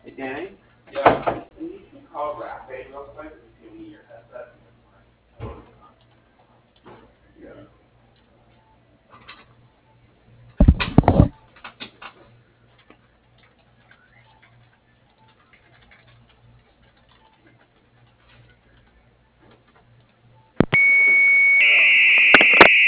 Hey, Danny? Yeah. I need some call wrap, real quick. It's gonna be your